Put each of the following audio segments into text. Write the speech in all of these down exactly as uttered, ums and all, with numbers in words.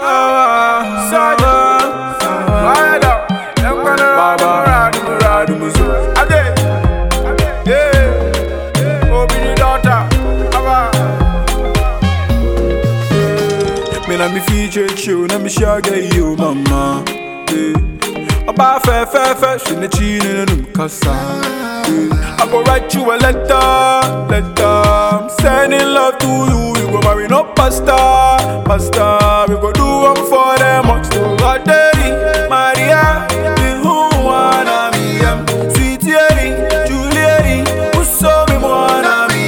Let me feature you, let me show you, mama. About fair, fair, fair, she ne chin in a casa. I go write you a letter, letter. Sending love to you, we go marry no pasta, pasta. We go do one for them, much to God, Daddy, Maria, the who wanna me, sweet Yeri, Juliet, who saw me wanna me,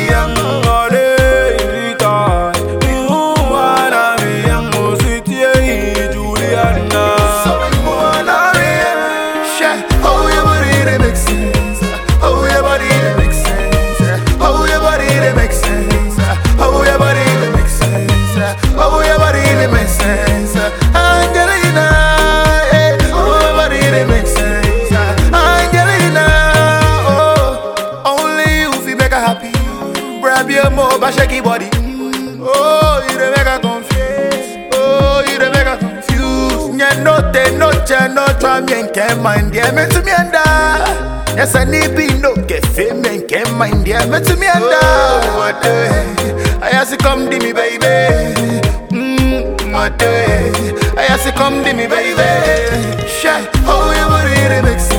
shaky body. Oh, you dey make her confused. Oh, you dey make her confused. Nye note, noche, no try me and can't mind. Yeah, me to me and da. Yes, I need be no get fame and can't mind. Yeah, me to me and da. What the? I ask you come to me, baby. Mmm, what the? I ask you come to me, baby. Shy, oh, you body they make sense.